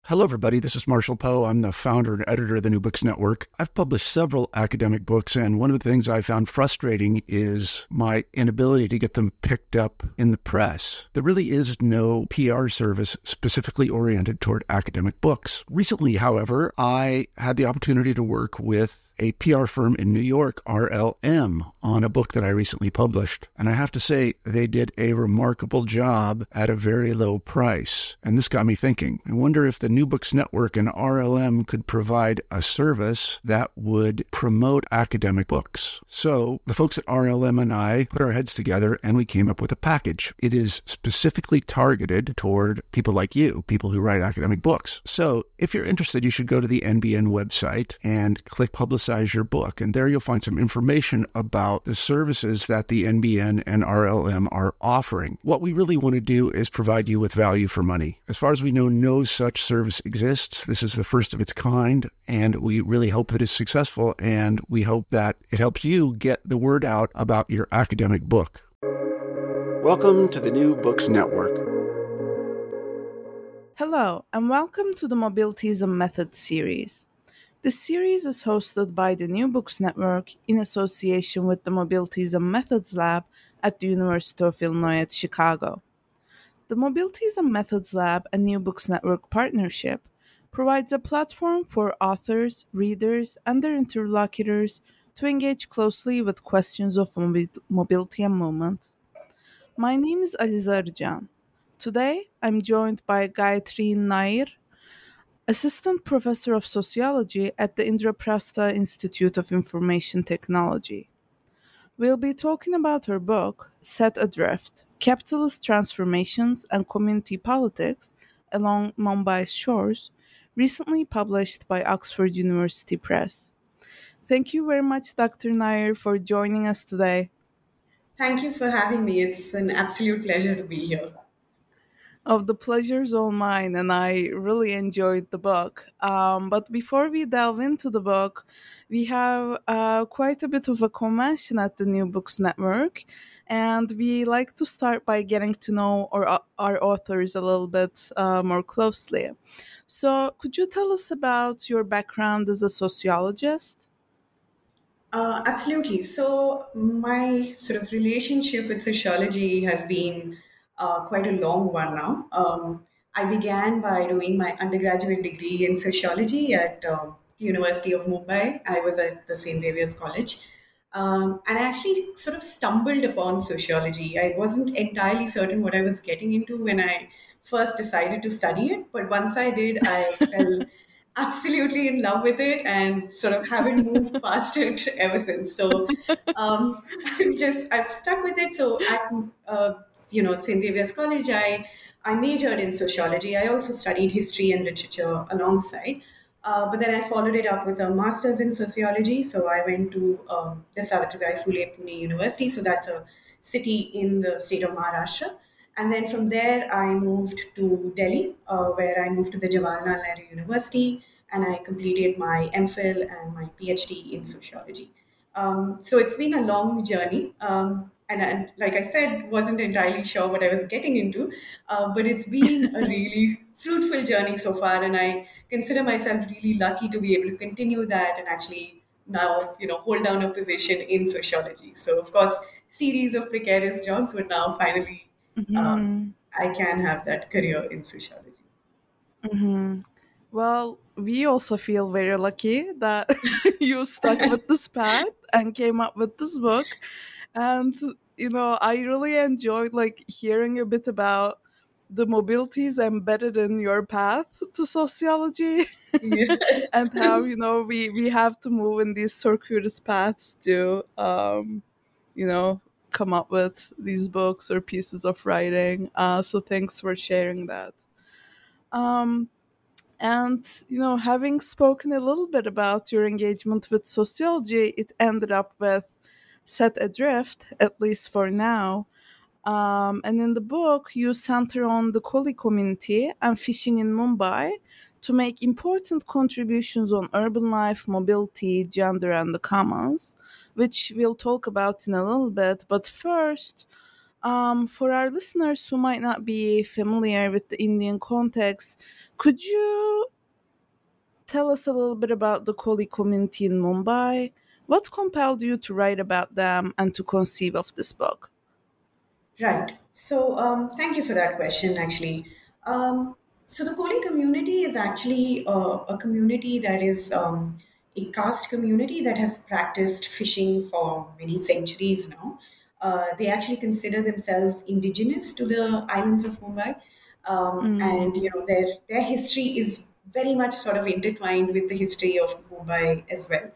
Hello, everybody. This is Marshall Poe. I'm the founder and editor of the New Books Network. I've published several academic books, and one of the things I found frustrating is my inability to get them picked up in the press. There really is no PR service specifically oriented toward academic books. Recently, however, I had the opportunity to work with a PR firm in New York, RLM, on a book that I recently published. And I have to say, they did a remarkable job at a very low price. And this got me thinking. I wonder if the New Books Network and RLM could provide a service that would promote academic books. So the folks at RLM and I put our heads together and we came up with a package. It is specifically targeted toward people like you, people who write academic books. So if you're interested, you should go to the NBN website and click Publicize Your Book. And there you'll find some information about the services that the NBN and RLM are offering. What we really want to do is provide you with value for money. As far as we know, no such service exists. This is the first of its kind, and we really hope that it's successful, and we hope that it helps you get the word out about your academic book. Welcome to the New Books Network. Hello, and welcome to the Mobilities and Methods series. This series is hosted by the New Books Network in association with the Mobilities and Methods Lab at the University of Illinois at Chicago. The Mobilities and Methods Lab and New Books Network partnership provides a platform for authors, readers, and their interlocutors to engage closely with questions of mobility and movement. My name is Aliza Arjan. Today, I'm joined by Gayatri Nair, Assistant Professor of Sociology at the Indraprastha Institute of Information Technology. We'll be talking about her book, Set Adrift: Capitalist Transformations and Community Politics Along Mumbai's Shores, recently published by Oxford University Press. Thank you very much, Dr. Nair, for joining us today. Thank you for having me. It's an absolute pleasure to be here. The pleasure's all mine, and I really enjoyed the book. But before we delve into the book, we have quite a bit of a convention at the New Books Network, and we like to start by getting to know our authors a little bit more closely. So, could you tell us about your background as a sociologist? Absolutely. So, my sort of relationship with sociology has been quite a long one now. I began by doing my undergraduate degree in sociology at the University of Mumbai. I was at the St. Xavier's College. And I actually sort of stumbled upon sociology. I wasn't entirely certain what I was getting into when I first decided to study it. But once I did, I fell absolutely in love with it and sort of haven't moved past it ever since. So I've stuck with it. So at St. Xavier's College, I majored in sociology. I also studied history and literature alongside. But then I followed it up with a master's in sociology. So I went to the Savitribai Phule Pune University. So that's a city in the state of Maharashtra. And then from there, I moved to Delhi, where I moved to the Jawaharlal Nehru University, and I completed my MPhil and my PhD in sociology. So it's been a long journey. And like I said, wasn't entirely sure what I was getting into, but it's been a really fruitful journey so far, and I consider myself really lucky to be able to continue that and actually now hold down a position in sociology. So of course, series of precarious jobs, but now finally Mm-hmm. I can have that career in sociology. Mm-hmm. Well, we also feel very lucky that you stuck with this path and came up with this book. And I really enjoyed hearing a bit about the mobilities embedded in your path to sociology Yes. and how we have to move in these circuitous paths to you know come up with these books or pieces of writing. So thanks for sharing that. Um, and, having spoken a little bit about your engagement with sociology, it ended up with Set Adrift, at least for now. And in the book, you center on the Koli community and fishing in Mumbai to make important contributions on urban life, mobility, gender, and the commons, which we'll talk about in a little bit. But first, For our listeners who might not be familiar with the Indian context, could you tell us a little bit about the Koli community in Mumbai? What compelled you to write about them and to conceive of this book? Right. So, thank you for that question, actually. So, the Koli community is actually a community that is a caste community that has practiced fishing for many centuries now. They actually consider themselves indigenous to the islands of Mumbai, and Mm, their history is very much sort of intertwined with the history of Mumbai as well.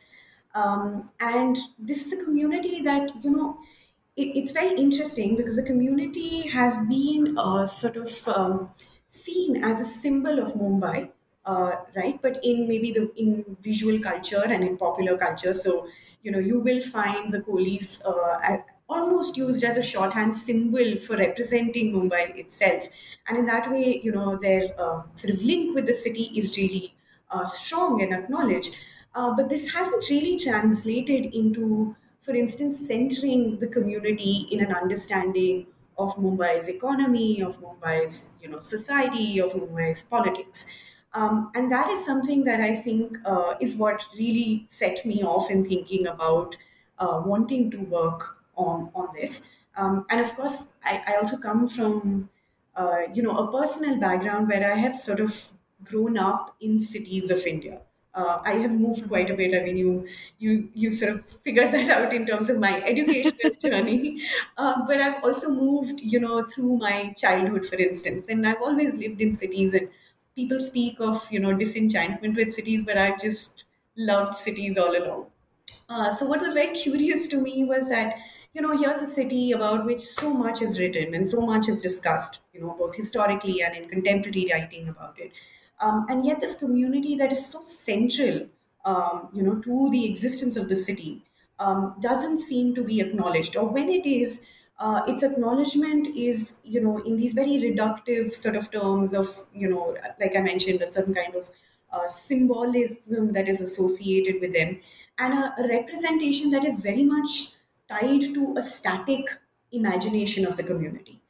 And this is a community that, it's very interesting because the community has been sort of seen as a symbol of Mumbai, right? But in maybe in visual culture and in popular culture, so you will find the Kohlis almost used as a shorthand symbol for representing Mumbai itself, and in that way, their sort of link with the city is really strong and acknowledged. But this hasn't really translated into, for instance, centering the community in an understanding of Mumbai's economy, of Mumbai's society, of Mumbai's politics. And that is something that I think is what really set me off in thinking about wanting to work on this. And of course, I also come from a personal background where I have sort of grown up in cities of India. I have moved quite a bit. I mean, you sort of figured that out in terms of my educational journey. But I've also moved, through my childhood, for instance, and I've always lived in cities. And people speak of, disenchantment with cities, but I've just loved cities all along. So what was very curious to me was that here's a city about which so much is written and so much is discussed, both historically and in contemporary writing about it, and yet this community that is so central, to the existence of the city, doesn't seem to be acknowledged, or when it is. Its acknowledgement is, in these very reductive sort of terms of, like I mentioned, a certain kind of symbolism that is associated with them, and a representation that is very much tied to a static imagination of the community.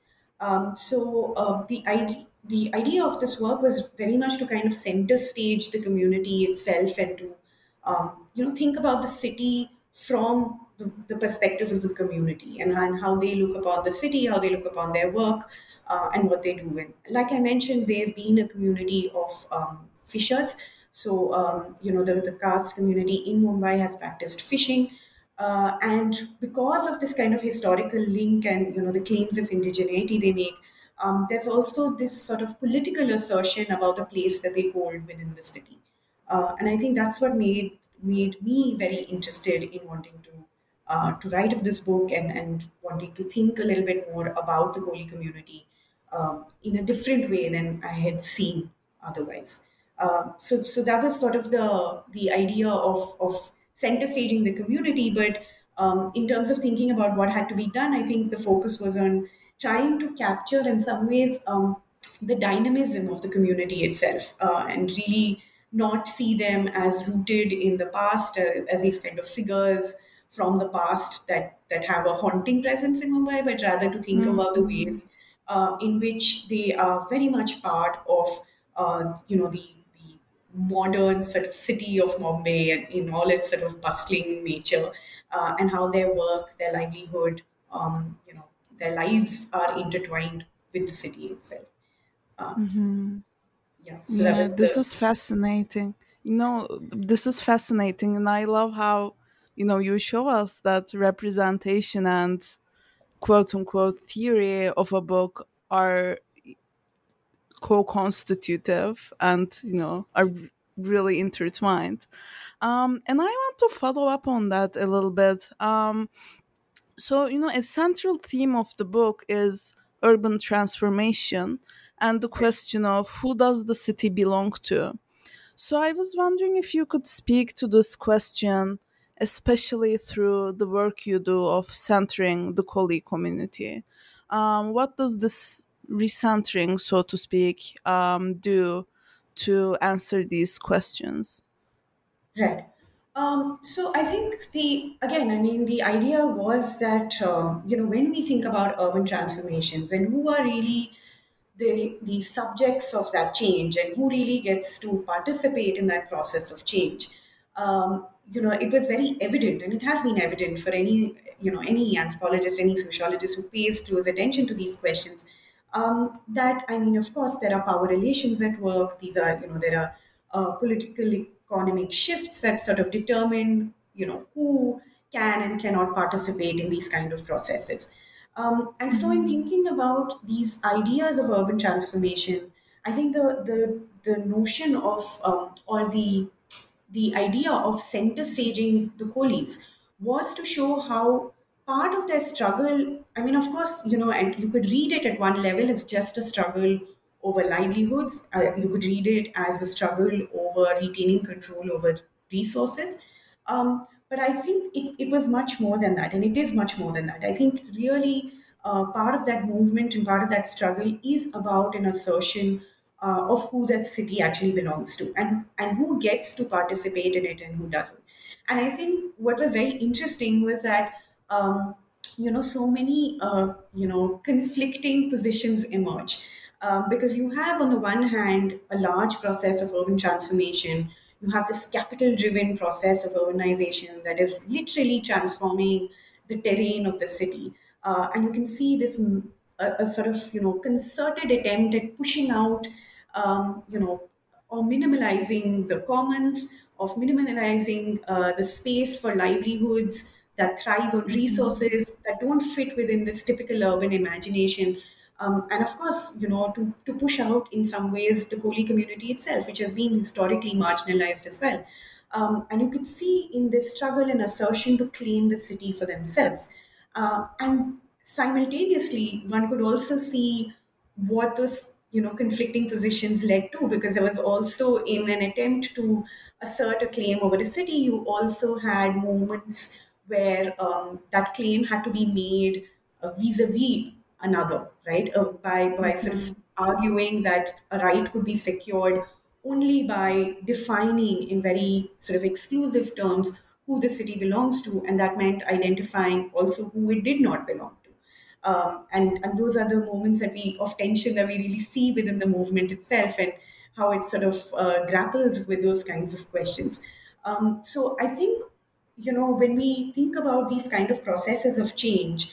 The idea of this work was very much to kind of center stage the community itself and to think about the city from the perspective of the community, and how they look upon the city, how they look upon their work, and what they do. And like I mentioned, they've been a community of fishers. So, the caste community in Mumbai has practiced fishing. And because of this kind of historical link and, the claims of indigeneity they make, there's also this sort of political assertion about the place that they hold within the city. And I think that's what made me very interested in wanting to write of this book, and wanting to think a little bit more about the Koli community in a different way than I had seen otherwise. So that was sort of the idea of center staging the community. But in terms of thinking about what had to be done, I think the focus was on trying to capture, in some ways, the dynamism of the community itself, and really not see them as rooted in the past, as these kind of figures from the past that have a haunting presence in Mumbai, but rather to think about the mm, ways in which they are very much part of the modern sort of city of Bombay, and in all its sort of bustling nature, and how their work, their livelihood, their lives are intertwined with the city itself. Uh, mhm. yeah, so that Yeah, was this the is fascinating. This is fascinating, and I love how, you show us that representation and quote unquote theory of a book are co constitutive and, are really intertwined. And I want to follow up on that a little bit. So, a central theme of the book is urban transformation and the question of who does the city belong to. So I was wondering if you could speak to this question, especially through the work you do of centering the Koli community. What does this recentering, so to speak, do to answer these questions? right. So I think the idea was that when we think about urban transformations and who are really the subjects of that change and who really gets to participate in that process of change, it was very evident, and it has been evident for any anthropologist, any sociologist who pays close attention to these questions. That I mean, of course, there are power relations at work. These are, there are political economic shifts that sort of determine, who can and cannot participate in these kind of processes. And so, in Mm-hmm. thinking about these ideas of urban transformation, I think the notion of or the idea of center staging the coolies was to show how part of their struggle, I mean, of course, and you could read it at one level as just a struggle over livelihoods. You could read it as a struggle over retaining control over resources. But I think it was much more than that, and it is much more than that. I think really part of that movement and part of that struggle is about an assertion of who that city actually belongs to, and who gets to participate in it and who doesn't. And I think what was very interesting was that so many conflicting positions emerge, because you have on the one hand a large process of urban transformation. You have this capital driven process of urbanization that is literally transforming the terrain of the city. And you can see this a sort of concerted attempt at pushing out or minimalizing the commons, of minimalizing the space for livelihoods that thrive on Mm-hmm. resources that don't fit within this typical urban imagination. And of course, to push out in some ways the Koli community itself, which has been historically marginalized as well. And you could see in this struggle and assertion to claim the city for themselves. And simultaneously, one could also see what those conflicting positions led to, because there was also, in an attempt to assert a claim over the city, you also had moments where that claim had to be made vis-a-vis another, right? By sort of Mm-hmm. arguing that a right could be secured only by defining in very sort of exclusive terms who the city belongs to, and that meant identifying also who it did not belong to. And those are the moments of tension that we really see within the movement itself, and how it sort of grapples with those kinds of questions. So I think, when we think about these kind of processes of change,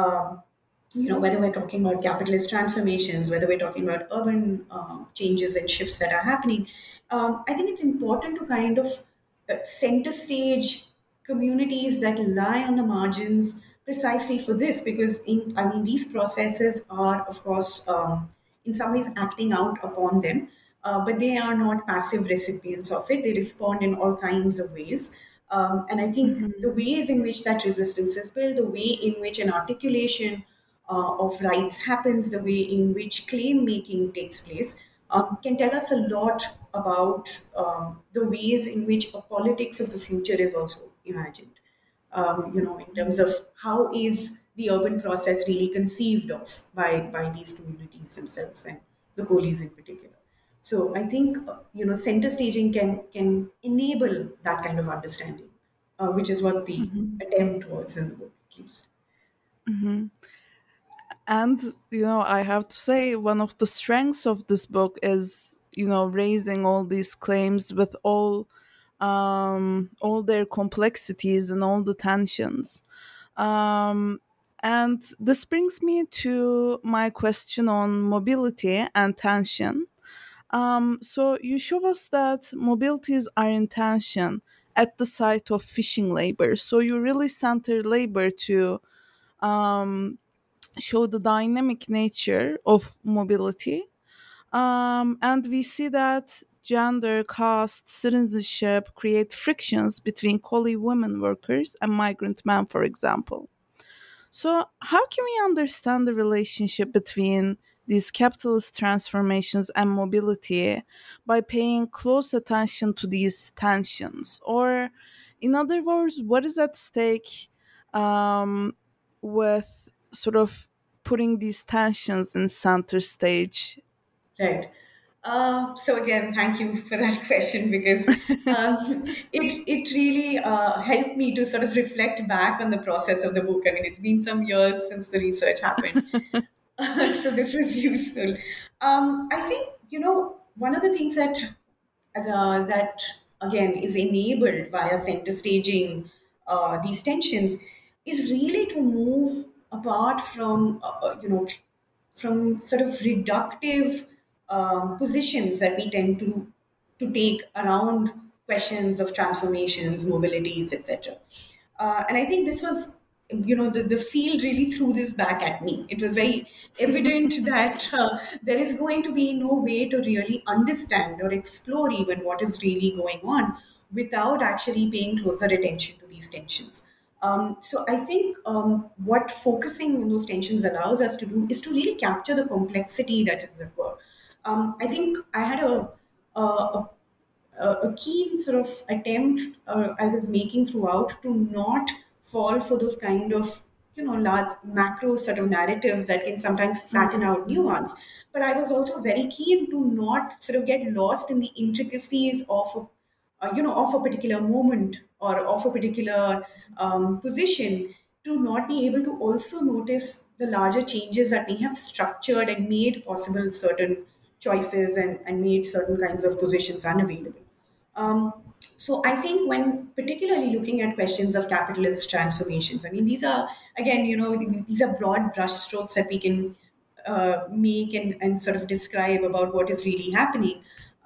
whether we're talking about capitalist transformations, whether we're talking about urban changes and shifts that are happening, I think it's important to kind of center stage communities that lie on the margins precisely for this, because I mean, these processes are, of course, in some ways acting out upon them, but they are not passive recipients of it. They respond in all kinds of ways. And I think the Mm-hmm. ways in which that resistance is built, the way in which an articulation of rights happens, the way in which claim making takes place, can tell us a lot about the ways in which a politics of the future is also imagined. In terms of how is the urban process really conceived of by these communities themselves and the coolies in particular. So I think center staging can enable that kind of understanding, which is what the Mm-hmm. attempt was in the book, at least. Mm-hmm. And, I have to say, one of the strengths of this book is, raising all these claims with all their complexities and all the tensions. Um, and this brings me to my question on mobility and tension. So you show us that mobilities are in tension at the site of fishing labor. So you really center labor to um, show the dynamic nature of mobility. And we see that gender, caste, citizenship create frictions between collie women workers and migrant men, for example. So, how can we understand the relationship between these capitalist transformations and mobility by paying close attention to these tensions? Or, in other words, what is at stake um, with sort of putting these tensions in center stage? Right. So again, thank you for that question because um, it really helped me to sort of reflect back on the process of the book. I mean, it's been some years since the research happened, so this is useful. I think one of the things that again is enabled via center staging these tensions is really to move apart from from sort of reductive positions that we tend to take around questions of transformations, mobilities, etc. And I think this was, the field really threw this back at me. It was very evident that there is going to be no way to really understand or explore even what is really going on without actually paying closer attention to these tensions. So I think what focusing on those tensions allows us to do is to really capture the complexity that is at work. I think I had a, a keen sort of attempt I was making throughout to not fall for those kind of large macro sort of narratives that can sometimes flatten out Mhm. nuance. But I was also very keen to not sort of get lost in the intricacies of of a particular moment or of a particular position, to not be able to also notice the larger changes that may have structured and made possible certain choices and made certain kinds of positions unavailable. So I think when particularly looking at questions of capitalist transformations, I mean, these are, again, these are broad brushstrokes that we can make and sort of describe about what is really happening.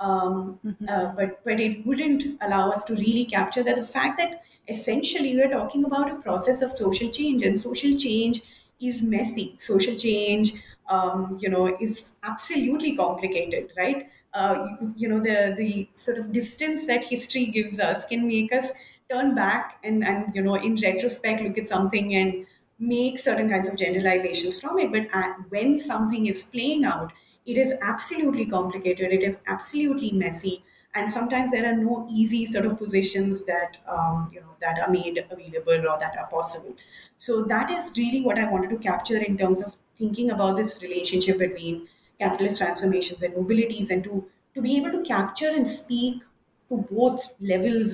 But it wouldn't allow us to really capture that the fact that essentially we're talking about a process of social change, and social change is messy. Social change, is absolutely complicated, right? The sort of distance that history gives us can make us turn back and in retrospect look at something and make certain kinds of generalizations from it. But when something is playing out, it is absolutely complicated, it is absolutely messy, and sometimes there are no easy sort of positions that that are made available or that are possible. So that is really what I wanted to capture in terms of thinking about this relationship between capitalist transformations and mobilities, and to be able to capture and speak to both levels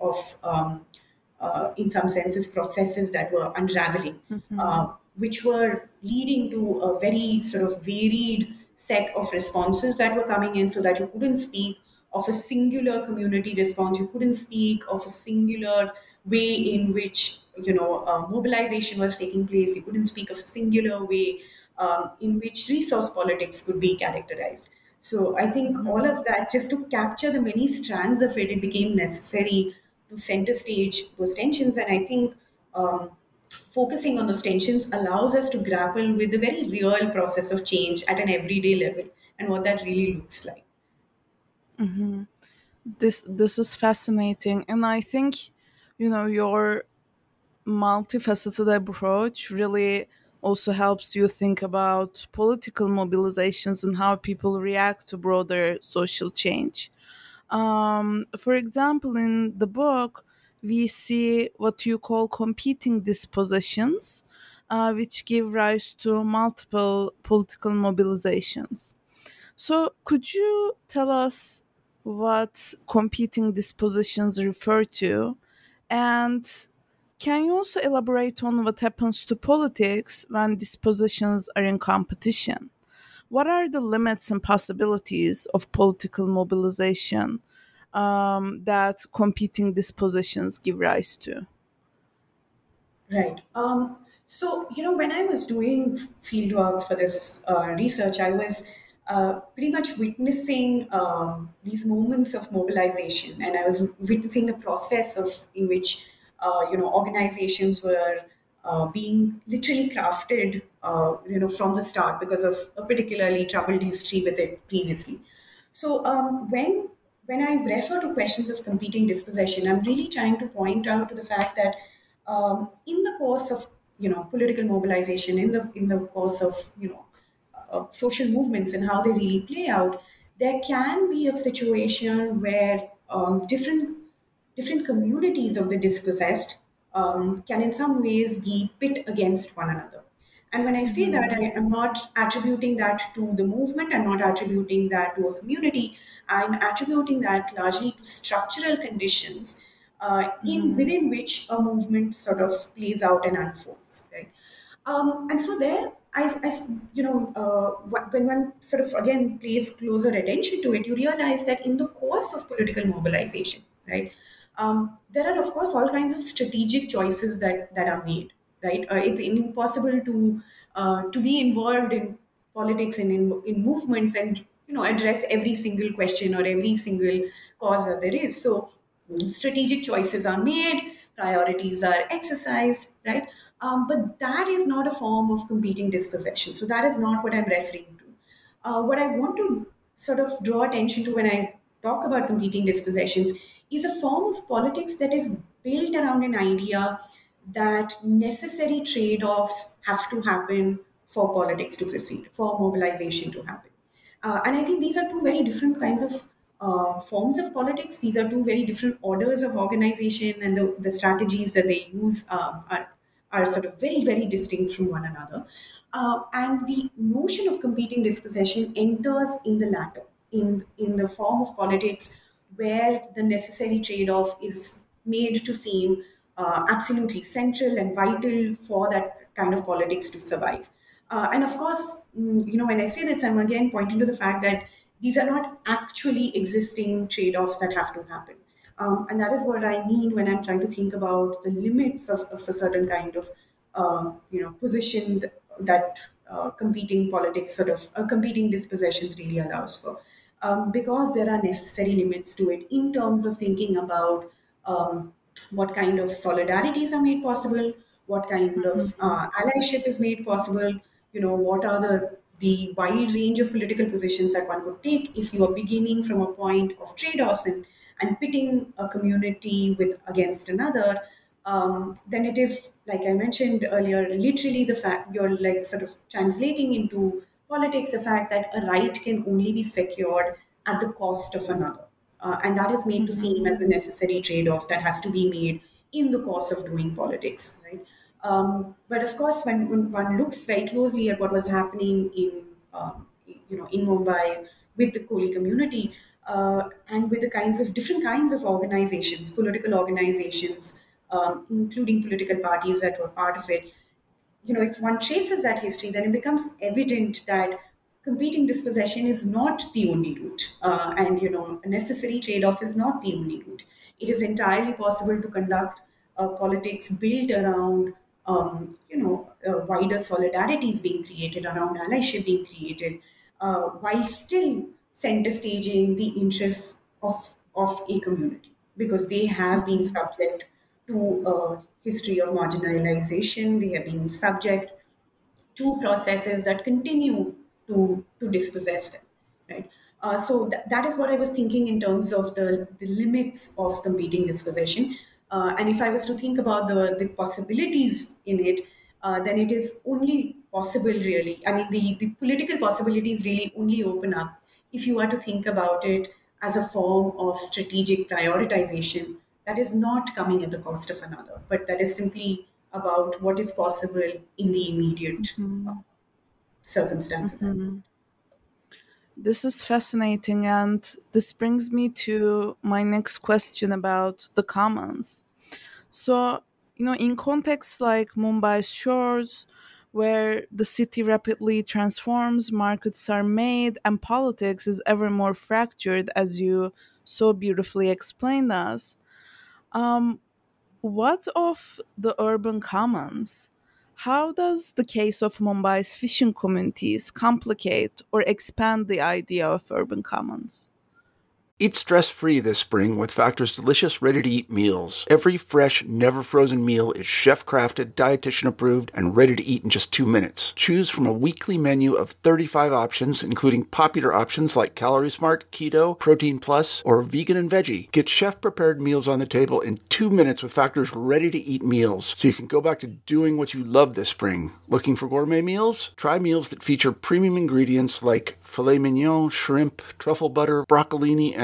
of in some senses, processes that were unraveling, Mhm. which were leading to a very sort of varied set of responses that were coming in, so that you couldn't speak of a singular community response, you couldn't speak of a singular way in which mobilization was taking place, you couldn't speak of a singular way in which resource politics could be characterized. So I think all Mhm. of that, just to capture the many strands of it, it became necessary to center stage those tensions. And I think focusing on those tensions allows us to grapple with the very real process of change at an everyday level and what that really looks like. Mhm. This is fascinating, and I think your multifaceted approach really also helps you think about political mobilizations and how people react to broader social change. For example, in the book, we see what you call competing dispositions, which give rise to multiple political mobilizations. So, could you tell us what competing dispositions refer to? And can you also elaborate on what happens to politics when dispositions are in competition? What are the limits and possibilities of political mobilization that competing dispositions give rise to? Right. So, when I was doing field work for this research, I was pretty much witnessing these moments of mobilization, and I was witnessing the process of in which organizations were being literally crafted, from the start because of a particularly troubled history with it previously. So when I refer to questions of competing dispossession, I'm really trying to point out to the fact that in the course of political mobilization, in the course of social movements and how they really play out, there can be a situation where different communities of the dispossessed can in some ways be pit against one another. And when I say that, I am not attributing that to the movement, I'm not attributing that to a community, I'm attributing that largely to structural conditions in within which a movement sort of plays out and unfolds, right? And so there, when one sort of again pays closer attention to it, you realize that in the course of political mobilization, right, there are of course all kinds of strategic choices that are made, right? It's impossible to be involved in politics and in movements and address every single question or every single cause that there is. So strategic choices are made, priorities are exercised, right? But that is not a form of competing dispossession. So that is not what I'm referring to. What I want to sort of draw attention to when I talk about competing dispossessions is a form of politics that is built around an idea that necessary trade offs have to happen for politics to proceed, for mobilization to happen. And I think these are two very different kinds of forms of politics. These are two very different orders of organization, and the strategies that they use are sort of very, very distinct from one another. And the notion of competing dispossession enters in the latter, in the form of politics where the necessary trade off is made to seem absolutely central and vital for that kind of politics to survive. And of course, when I say this, I'm again pointing to the fact that these are not actually existing trade offs that have to happen. And that is what I mean when I'm trying to think about the limits of a certain kind of position that competing politics, sort of competing dispossessions really allows for. Because there are necessary limits to it in terms of thinking about what kind of solidarities are made possible, what kind of allyship is made possible, what are the wide range of political positions that one could take if you are beginning from a point of trade-offs and pitting a community with against another. Then it is, like I mentioned earlier, literally the fact you're like sort of translating into politics the fact that a right can only be secured at the cost of another. And that is made to seem as a necessary trade off that has to be made in the course of doing politics, right? But of course, when one looks very closely at what was happening in Mumbai with the Koli community and with the different kinds of organizations, political organizations, including political parties that were part of it, if one traces that history, then it becomes evident that competing dispossession is not the only route. And, a necessary trade off is not the only route. It is entirely possible to conduct politics built around, wider solidarities being created, around allyship being created, while still center staging the interests of a community because they have been subject to a history of marginalization. They have been subject to processes that continue to dispossess them. Right. So that is what I was thinking in terms of the limits of competing dispossession. And if I was to think about the possibilities in it, then it is only possible, really. I mean, the political possibilities really only open up if you are to think about it as a form of strategic prioritization that is not coming at the cost of another, but that is simply about what is possible in the immediate circumstance of that. This is fascinating, and this brings me to my next question about the commons. So, in contexts like Mumbai's shores, where the city rapidly transforms, markets are made, and politics is ever more fractured, as you so beautifully explained us, um, what of the urban commons? How does the case of Mumbai's fishing communities complicate or expand the idea of urban commons? Eat stress-free this spring with Factor's delicious ready-to-eat meals. Every fresh, never-frozen meal is chef-crafted, dietitian-approved, and ready to eat in just 2 minutes. Choose from a weekly menu of 35 options, including popular options like Calorie Smart, Keto, Protein Plus, or Vegan and Veggie. Get chef-prepared meals on the table in 2 minutes with Factor's ready-to-eat meals, so you can go back to doing what you love this spring. Looking for gourmet meals? Try meals that feature premium ingredients like filet mignon, shrimp, truffle butter, broccolini, and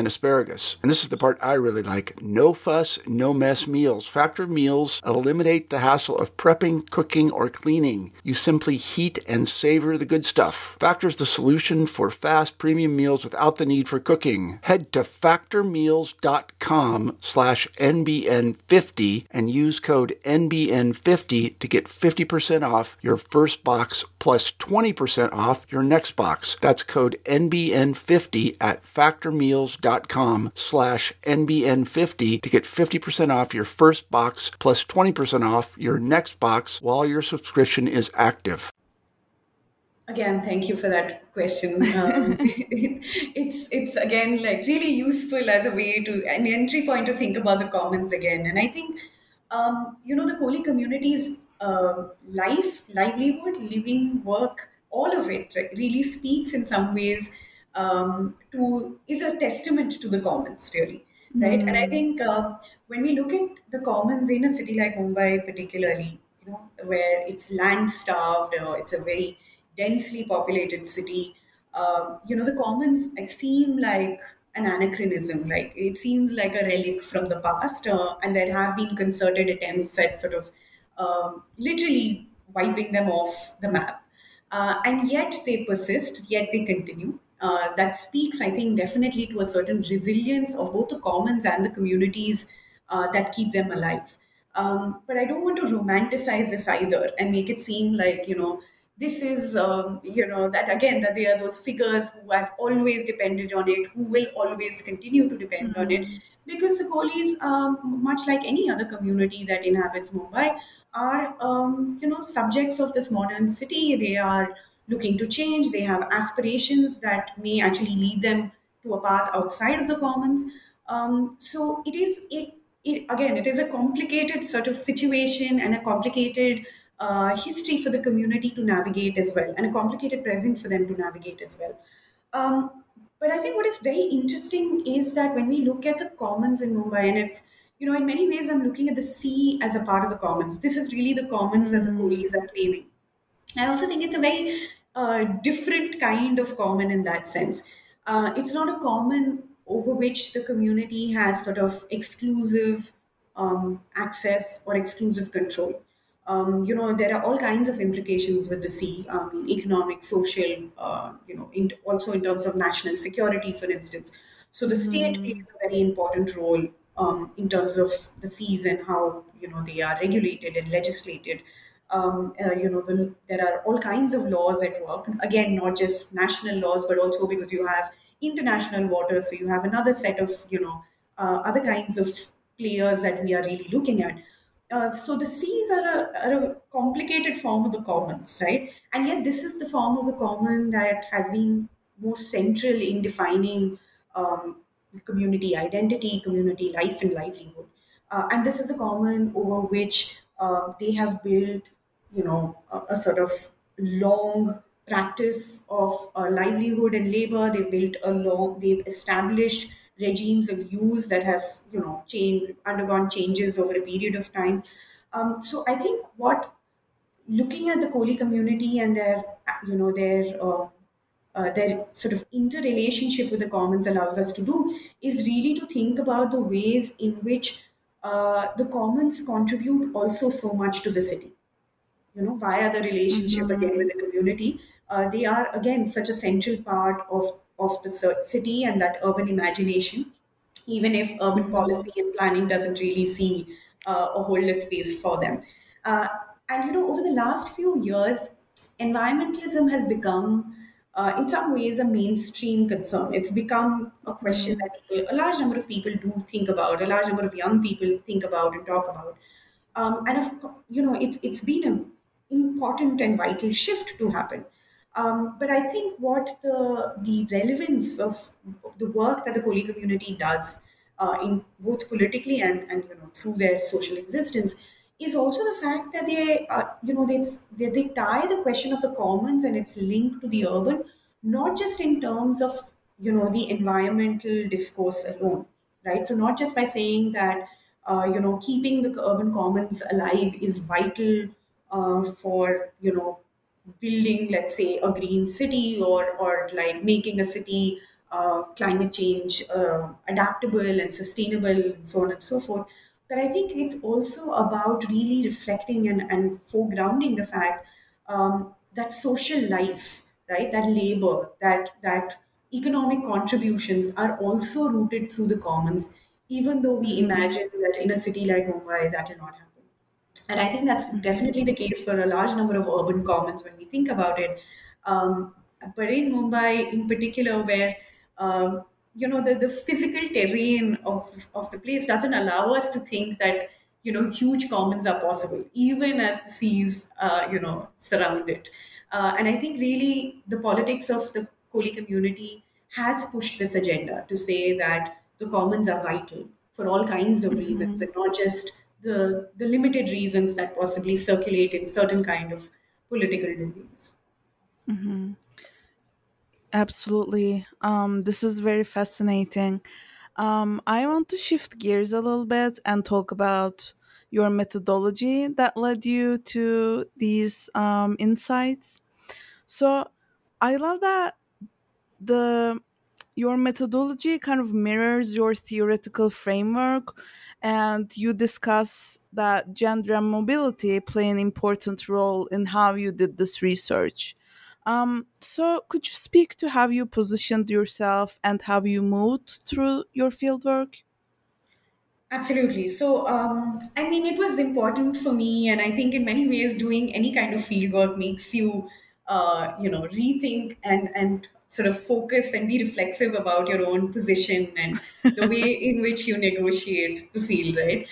and asparagus. And this is the part I really like. No fuss, no mess meals. Factor meals eliminate the hassle of prepping, cooking, or cleaning. You simply heat and savor the good stuff. Factor's the solution for fast premium meals without the need for cooking. Head to factormeals.com/NBN50 and use code NBN50 to get 50% off your first box plus 20% off your next box. That's code NBN50 at factormeals.com/NBN50 to get 50% off your first box plus 20% off your next box while your subscription is active. Again, thank you for that question. It's again like really useful as a way to an entry point to think about the commons again. And I think the Koli community's livelihood, living, work, all of it right, really speaks in some ways to is a testament to the commons, really, right? And I think when we look at the commons in a city like Mumbai, particularly, where it's land starved, it's a very densely populated city. The commons seem like an anachronism, like it seems like a relic from the past, and there have been concerted attempts at sort of literally wiping them off the map. And yet they persist, yet they continue. That speaks, I think, definitely to a certain resilience of both the commons and the communities that keep them alive. But I don't want to romanticize this either and make it seem like, this is, that again, that they are those figures who have always depended on it, who will always continue to depend on it. Because the Kolis, much like any other community that inhabits Mumbai, are, subjects of this modern city. They are looking to change. They have aspirations that may actually lead them to a path outside of the commons. So it is a complicated sort of situation and a complicated history for the community to navigate as well, and a complicated present for them to navigate as well. But I think what is very interesting is that when we look at the commons in Mumbai, and if, in many ways, I'm looking at the sea as a part of the commons. This is really the commons that the Kolis are claiming. I also think it's a very different kind of common in that sense. It's not a common over which the community has sort of exclusive access or exclusive control. There are all kinds of implications with the sea, economic, social, also in terms of national security, for instance. So the state plays a very important role in terms of the seas and how, they are regulated and legislated. There are all kinds of laws at work. Again, not just national laws, but also because you have international waters. So you have another set of, other kinds of players that we are really looking at. So the seas are a complicated form of the commons, right? And yet this is the form of the common that has been most central in defining community identity, community life and livelihood. And this is a common over which they have built, a sort of long practice of livelihood and labor. They've established regimes of use that have, undergone changes over a period of time. So I think what looking at the Koli community and their sort of interrelationship with the commons allows us to do is really to think about the ways in which the commons contribute also so much to the city, via the relationship again with the community. They are again such a central part of the city and that urban imagination, even if urban policy and planning doesn't really see a whole space for them. Uh, and over the last few years, environmentalism has become, in some ways, a mainstream concern. It's become a question that a large number of people do think about, a large number of young people think about and talk about. And of course, it's been an important and vital shift to happen. But I think what the relevance of the work that the Koli community does in both politically and through their social existence is also the fact that they tie the question of the commons and its link to the urban, not just in terms of the environmental discourse alone, right? So not just by saying that keeping the urban commons alive is vital for building, let's say, a green city or like making a city climate change, adaptable and sustainable, and so on and so forth. But I think it's also about really reflecting and foregrounding the fact that social life, right, that labor, that economic contributions are also rooted through the commons, even though we Mm-hmm. imagine that in a city like Mumbai that will not happen. And I think that's Mm-hmm. definitely the case for a large number of urban commons when we think about it. Um, but in Mumbai, in particular, where the physical terrain of the place doesn't allow us to think that huge commons are possible, even as the seas surround it. And I think really the politics of the Koli community has pushed this agenda to say that the commons are vital for all kinds of reasons, Mm-hmm. and not just the limited reasons that possibly circulate in certain kind of political domains. Mm-hmm. Absolutely. This is very fascinating. I want to shift gears a little bit and talk about your methodology that led you to these insights. So I love that the your methodology kind of mirrors your theoretical framework, and you discuss that gender and mobility play an important role in how you did this research. So could you speak to how you positioned yourself and how you moved through your fieldwork? Absolutely. So, I mean, it was important for me, and I think in many ways, doing any kind of field work makes you, rethink and sort of focus and be reflexive about your own position and the way in which you negotiate the field, right?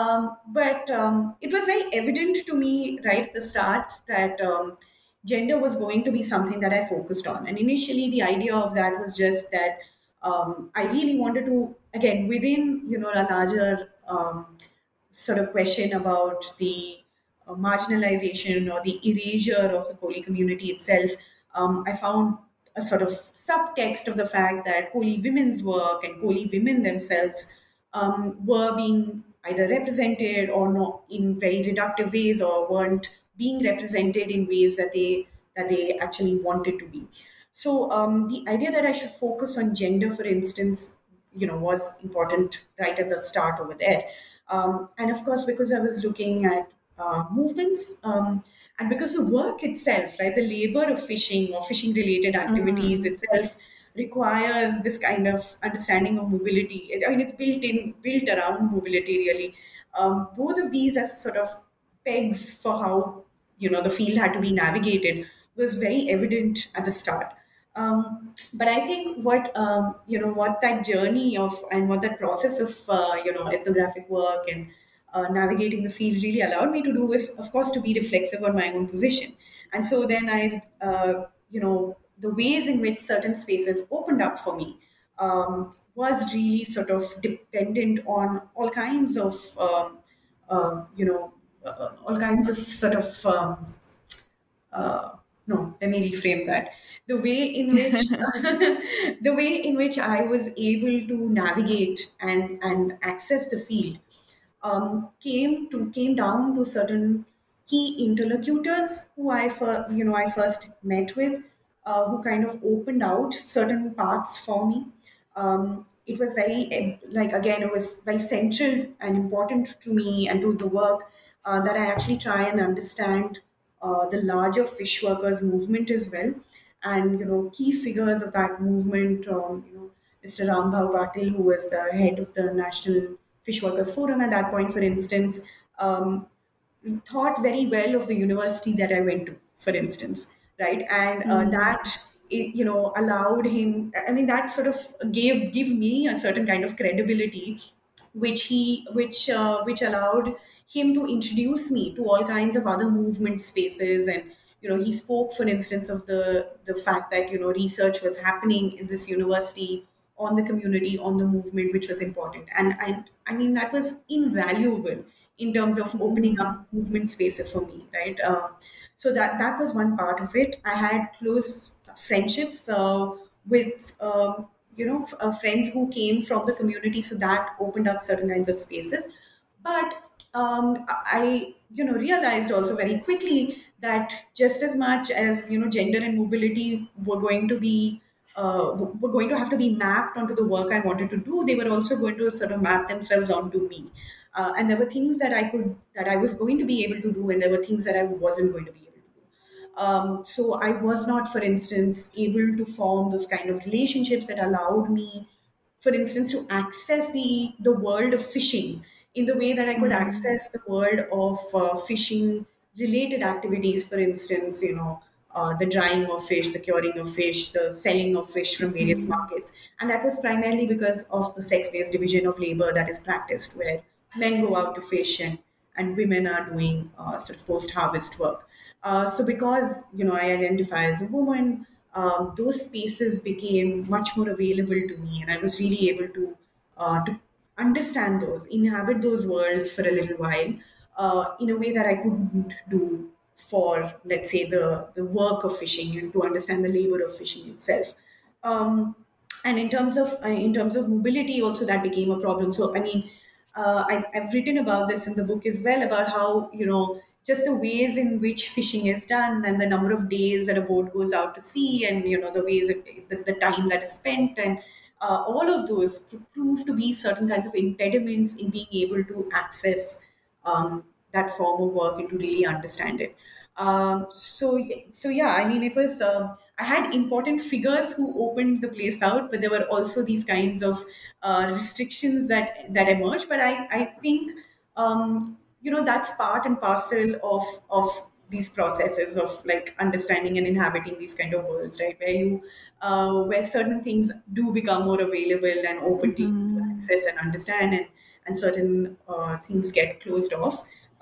But it was very evident to me right at the start that gender was going to be something that I focused on. And initially, the idea of that was just that I really wanted to, again, within a larger sort of question about the marginalization or the erasure of the Koli community itself. I found a sort of subtext of the fact that Koli women's work and Koli women themselves were being either represented or not in very reductive ways, or weren't being represented in ways that they actually wanted to be. So the idea that I should focus on gender, for instance, was important right at the start over there. And of course, because I was looking at movements, and because the work itself, right, the labor of fishing or fishing related activities Mm-hmm. itself requires this kind of understanding of mobility. I mean, it's built around mobility, really. Both of these as sort of pegs for how the field had to be navigated was very evident at the start. But I think what that journey of and what that process of ethnographic work and navigating the field really allowed me to do was, of course, to be reflexive on my own position. And so then the ways in which certain spaces opened up for me was really sort of dependent on all kinds of all kinds of sort of no, let me reframe that. The way in which the way in which I was able to navigate and access the field came down to certain key interlocutors who I first met with, who kind of opened out certain paths for me. It was very like, again, it was very central and important to me and to the work, that I actually try and understand the larger fish workers movement as well, and key figures of that movement. Mr. Rambhau Patil, who was the head of the National Fish Workers Forum at that point, for instance, um, thought very well of the university that I went to, for instance, right? And that allowed him. I mean, that sort of give me a certain kind of credibility, which allowed him to introduce me to all kinds of other movement spaces. And he spoke, for instance, of the fact that research was happening in this university on the community, on the movement, which was important. And I mean, that was invaluable in terms of opening Mm-hmm. up movement spaces for me, right? So that was one part of it. I had close friendships with friends who came from the community, so that opened up certain kinds of spaces. But I realized also very quickly that just as much as gender and mobility were going to be were going to have to be mapped onto the work I wanted to do. They were also going to sort of map themselves onto me. And there were things that I was going to be able to do, and there were things that I wasn't going to be able to do. So I was not, for instance, able to form those kind of relationships that allowed me, for instance, to access the world of fishing in the way that I could access the world of fishing related activities. For instance, the drying of fish, the curing of fish, the selling of fish from various markets, and that was primarily because of the sex-based division of labor that is practiced, where men go out to fish and women are doing sort of post-harvest work. So because I identify as a woman, those spaces became much more available to me, and I was really able to understand those, inhabit those worlds for a little while, in a way that I couldn't do for, let's say, the work of fishing, and to understand the labor of fishing itself. Um, and in terms of mobility, also that became a problem. So I mean, I've written about this in the book as well, about how just the ways in which fishing is done, and the number of days that a boat goes out to sea, and the ways the time that is spent, and all of those prove to be certain kinds of impediments in being able to access that form of work and to really understand it. So yeah, I mean, it was. I had important figures who opened the place out, but there were also these kinds of restrictions that emerged. But I think that's part and parcel of these processes of like understanding and inhabiting these kind of worlds, right? Where certain things do become more available and open to you to access and understand, and certain things get closed off.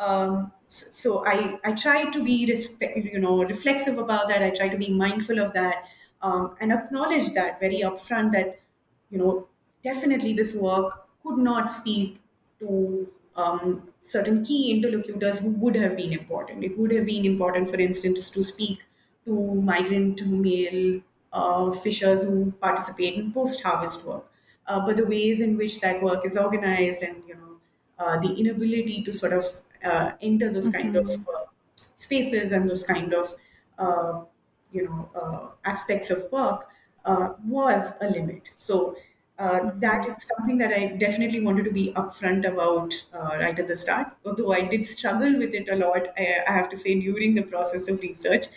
So I try to be reflexive about that. I try to be mindful of that, and acknowledge that very upfront, that you know definitely this work could not speak to certain key interlocutors who would have been important. It would have been important, for instance, to speak to migrant male fishers who participate in post-harvest work. But the ways in which that work is organized, and the inability to sort of enter those kind of spaces and those kind of aspects of work was a limit. So that is something that I definitely wanted to be upfront about right at the start. Although I did struggle with it a lot, I have to say, during the process of research,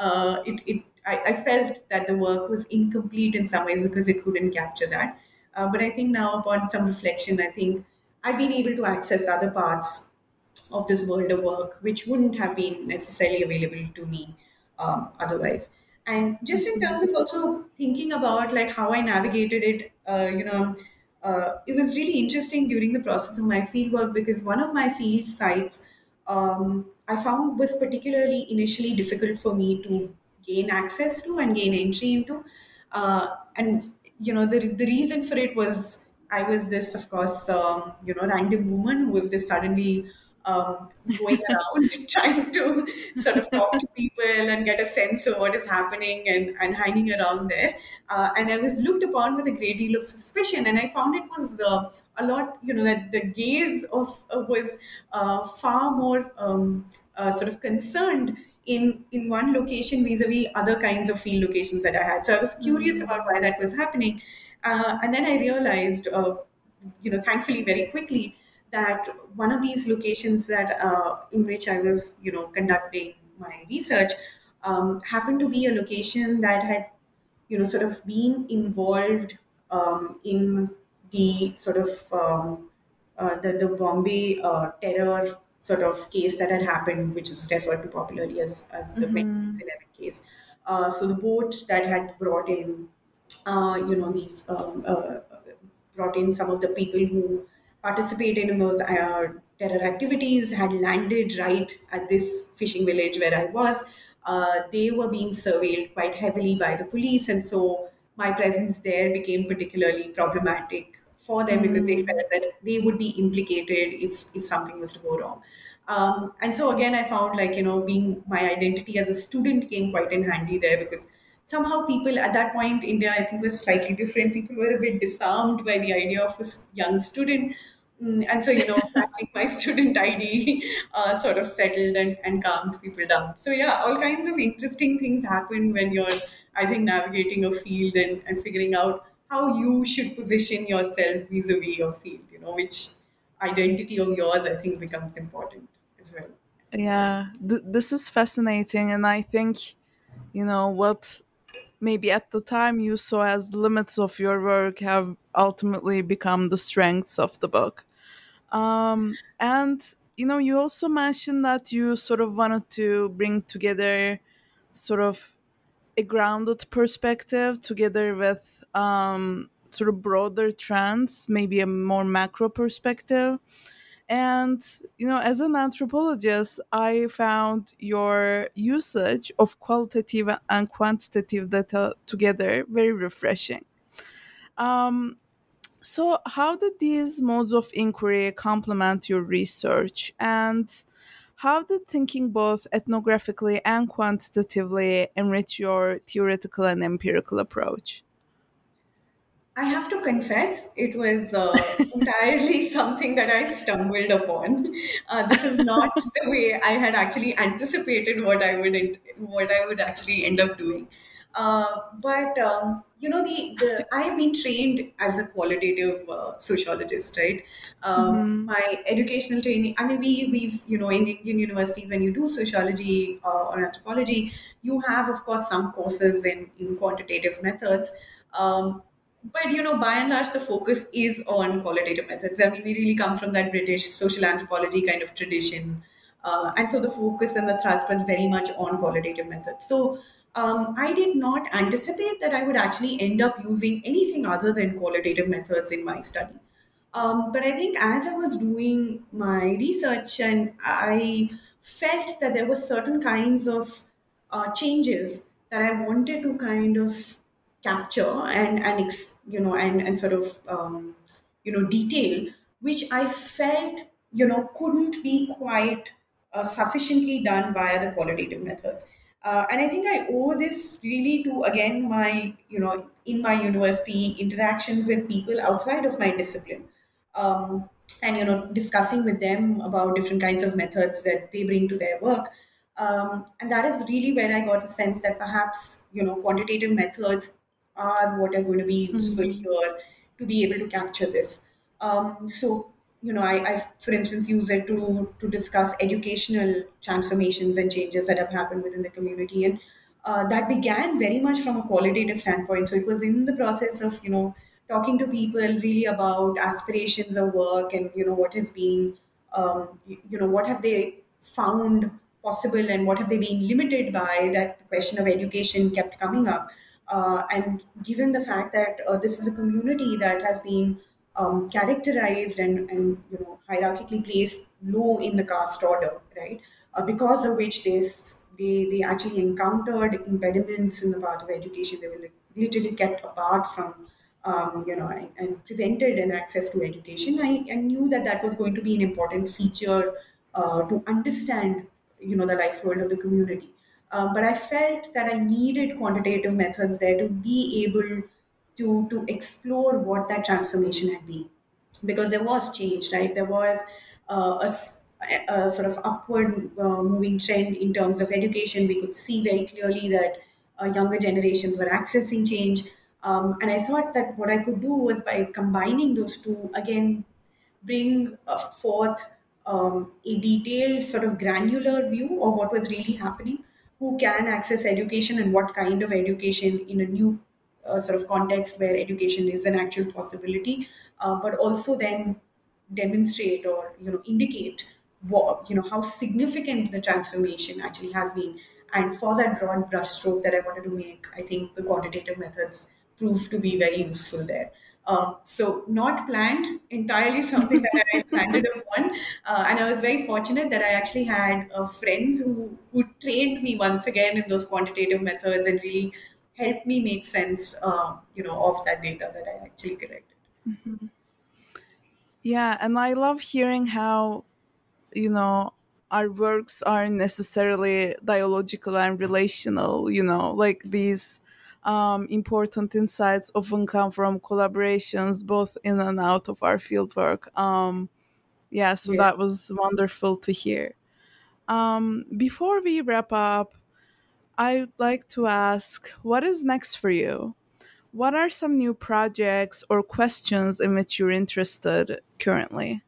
I felt that the work was incomplete in some ways because it couldn't capture that. But I think now, upon some reflection, I think I've been able to access other parts of this world of work, which wouldn't have been necessarily available to me otherwise. And just in terms of also thinking about like how I navigated it, it was really interesting during the process of my field work, because one of my field sites I found was particularly initially difficult for me to gain access to and gain entry into. And the reason for it was, I was this, of course, random woman who was just suddenly going around trying to sort of talk to people and get a sense of what is happening, and hanging around there. And I was looked upon with a great deal of suspicion. And I found it was a lot, that the gaze of was far more sort of concerned in one location vis-a-vis other kinds of field locations that I had. So I was curious about why that was happening. And then I realized, thankfully very quickly, that one of these locations that in which I was, conducting my research, happened to be a location that had, sort of been involved in the sort of the Bombay terror sort of case that had happened, which is referred to popularly as the 2611 case. So the boat that had brought in, these brought in some of the people who participated in those terror activities had landed right at this fishing village where I was. They were being surveilled quite heavily by the police, and so my presence there became particularly problematic for them, because they felt that they would be implicated if something was to go wrong. And so again, I found, like, being my identity as a student came quite in handy there, because somehow people at that point, India, I think, was slightly different. People were a bit disarmed by the idea of a young student And so, flashing my student ID sort of settled and calmed people down. So, yeah, all kinds of interesting things happen when you're, I think, navigating a field and figuring out how you should position yourself vis-a-vis your field, which identity of yours, I think, becomes important as well. Yeah, this is fascinating, and I think what maybe at the time you saw as limits of your work have ultimately become the strengths of the book. And you also mentioned that you sort of wanted to bring together sort of a grounded perspective together with sort of broader trends, maybe a more macro perspective. And, as an anthropologist, I found your usage of qualitative and quantitative data together very refreshing. Um, so, how did these modes of inquiry complement your research? And how did thinking both ethnographically and quantitatively enrich your theoretical and empirical approach? I have to confess, it was entirely something that I stumbled upon. This is not the way I had actually anticipated what I would actually end up doing. But the I have been trained as a qualitative sociologist, right? Mm-hmm. My educational training. I mean, we've in Indian universities, when you do sociology or anthropology, you have, of course, some courses in quantitative methods. But by and large, the focus is on qualitative methods. I mean, we really come from that British social anthropology kind of tradition, and so the focus and the thrust was very much on qualitative methods. So I did not anticipate that I would actually end up using anything other than qualitative methods in my study. But I think as I was doing my research, and I felt that there were certain kinds of changes that I wanted to kind of capture and sort of detail, which I felt couldn't be quite sufficiently done via the qualitative methods. And I think I owe this really to, again, my in my university interactions with people outside of my discipline, and discussing with them about different kinds of methods that they bring to their work. And that is really where I got a sense that perhaps quantitative methods are what are going to be useful Mm-hmm. here to be able to capture this. So I, for instance, use it to discuss educational transformations and changes that have happened within the community, and that began very much from a qualitative standpoint. So it was in the process of talking to people really about aspirations of work, and what has been what have they found possible, and what have they been limited by. That the question of education kept coming up, and given the fact that this is a community that has been characterized and hierarchically placed low in the caste order, right? Because of which they actually encountered impediments in the path of education. They were literally kept apart from and prevented an access to education. I knew that that was going to be an important feature to understand the life world of the community. But I felt that I needed quantitative methods there to be able to explore what that transformation had been, because there was change, right? There was a sort of upward moving trend in terms of education. We could see very clearly that younger generations were accessing change. And I thought that what I could do was, by combining those two, again, bring forth a detailed, sort of granular view of what was really happening, who can access education, and what kind of education in a new sort of context where education is an actual possibility, but also then demonstrate or indicate what how significant the transformation actually has been. And for that broad brushstroke that I wanted to make, I think the quantitative methods proved to be very useful there. So not planned, entirely something that I landed upon, and I was very fortunate that I actually had friends who trained me once again in those quantitative methods and really helped me make sense, of that data that I actually collected. Yeah, and I love hearing how, you know, our works are necessarily dialogical and relational, like these Important insights often come from collaborations both in and out of our fieldwork. Yeah, so Yeah. that was wonderful to hear. Before we wrap up, I'd like to ask, what is next for you? What are some new projects or questions in which you're interested currently?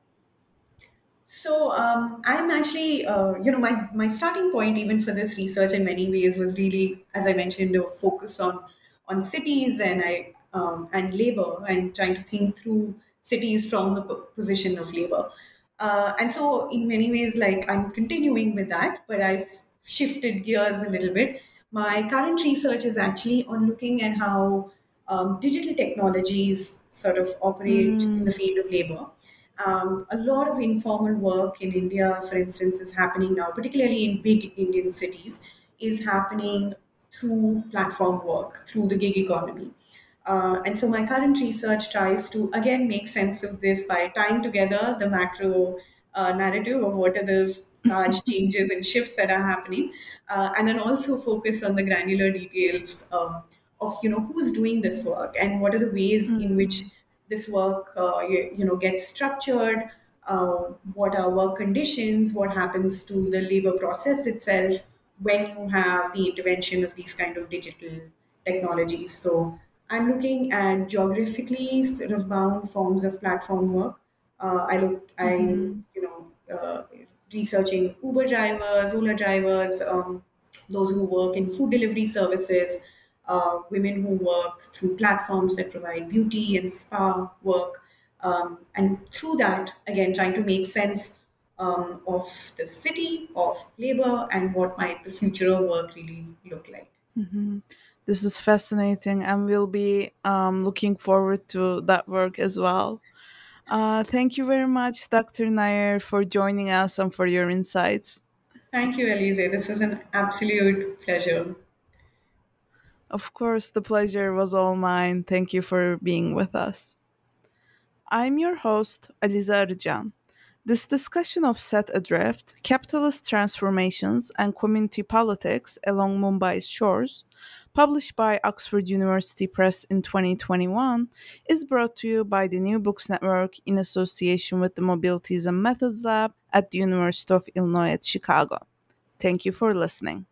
So I'm actually, my starting point even for this research in many ways was really, as I mentioned, a focus on cities and labor and trying to think through cities from the position of labor. And so in many ways, like I'm continuing with that, but I've shifted gears a little bit. My current research is actually on looking at how digital technologies sort of operate in the Mm, field of labor. A lot of informal work in India, for instance, is happening now, particularly in big Indian cities, is happening through platform work, through the gig economy. And so my current research tries to again make sense of this by tying together the macro narrative of what are those large changes and shifts that are happening, and then also focus on the granular details of who's doing this work and what are the ways in which mm, this work gets structured, what are work conditions, what happens to the labor process itself when you have the intervention of these kind of digital technologies. So I'm looking at geographically sort of bound forms of platform work. I'm mhm, researching Uber drivers, Ola drivers, those who work in food delivery services, women who work through platforms that provide beauty and spa work. And through that, again, trying to make sense of the city, of labor, and what might the future of work really look like. mhm. This is fascinating, and we'll be looking forward to that work as well. Thank you very much, Dr. Nair, for joining us and for your insights. Thank you, Elise. This was an absolute pleasure. Of course, the pleasure was all mine. Thank you for being with us. I'm your host, Aliza Arjan. This discussion of Set Adrift, capitalist transformations, and community politics along Mumbai's shores, published by Oxford University Press in 2021, is brought to you by the New Books Network in association with the Mobilities and Methods Lab at the University of Illinois at Chicago. Thank you for listening.